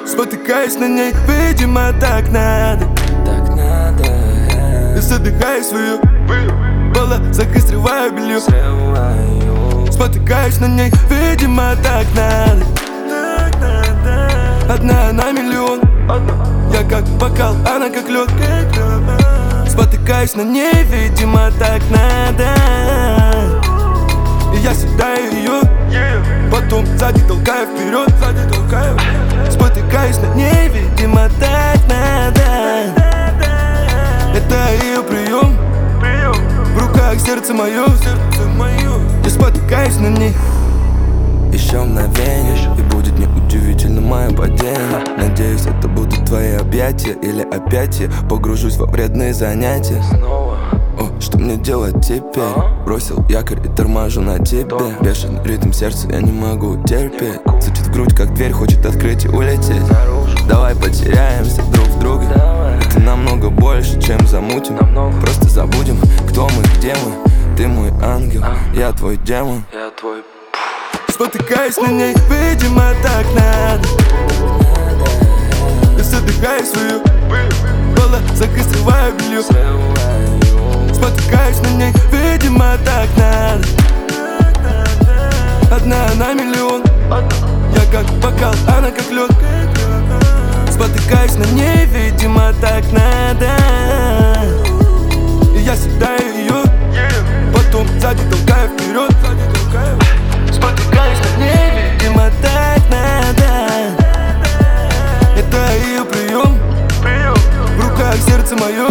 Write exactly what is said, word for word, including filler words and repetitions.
Спотыкаюсь на ней, видимо, так надо. Так надо. И задыхаю свою в волосах и срываю белье. Срываю. Спотыкаюсь на ней, видимо, так надо. Одна на миллион. Я как бокал, она как лед. Спотыкаюсь на ней, видимо, так надо. И я седаю ее, потом сзади толкаю вперед. Спотыкаюсь на ней, видимо, так надо. Это ее прием. В руках сердце мое. Я спотыкаюсь на ней. Еще мгновение, и будет неудивительно мое падение. Надеюсь, это будут твои объятия, или опять я погружусь во вредные занятия. О, что мне делать теперь? Бросил якорь и торможу на тебе. Бешеный ритм сердца, я не могу терпеть. Стучит в грудь, как дверь, хочет открыть и улететь. Давай потеряемся друг в друге. Это намного больше, чем замутим. Просто забудем, кто мы, где мы. Ты мой ангел, я твой демон. Я твой. Спотыкаюсь на ней, видимо, так надо. Я задыхаю свою в волосах и срываю белье. Спотыкаюсь на ней, видимо, так надо. Одна на миллион. Я как бокал, она как лед. Спотыкаюсь на ней, видимо, так надо. И я седаю ее, потом сзади толкаю вперед. Спотыкаюсь на ней, видимо, так надо. Это ее прием. В руках сердце мое.